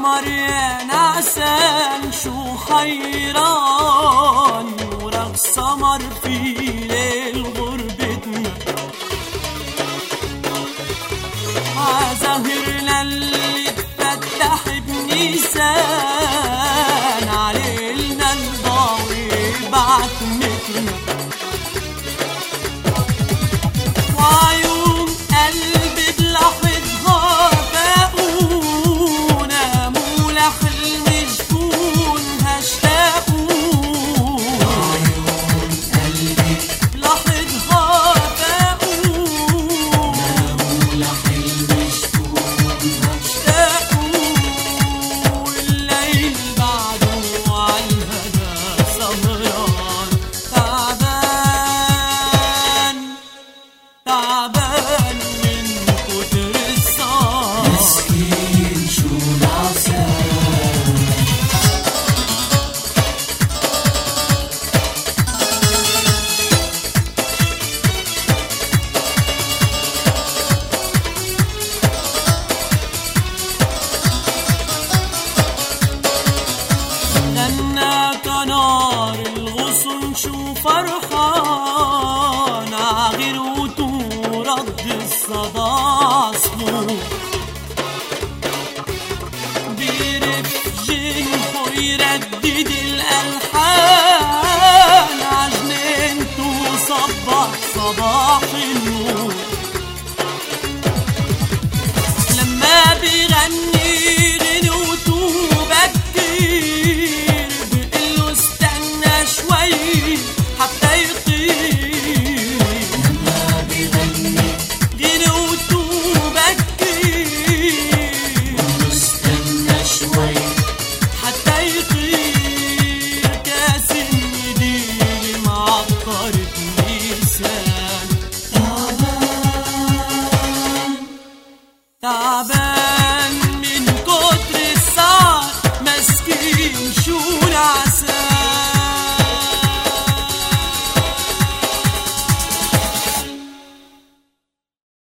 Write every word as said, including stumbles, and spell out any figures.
قمر يا نعسان شو حيران ورق سمر في ليل غربتنا عزهرنا اللي اتفتح بنيسان عليلنا الضاوي بعتمتنا وعيون قلبي بلحظها فاقونا مولع حلم جفون هشتاقون وعيون قلبي بلحظها فاقونا مولع حلم جفون هشتاقون والليل بعده عالهدى سهران تعبان تعبان من كتر السهر مسكين شو نعسان غنى كنار الغصن شو فرحان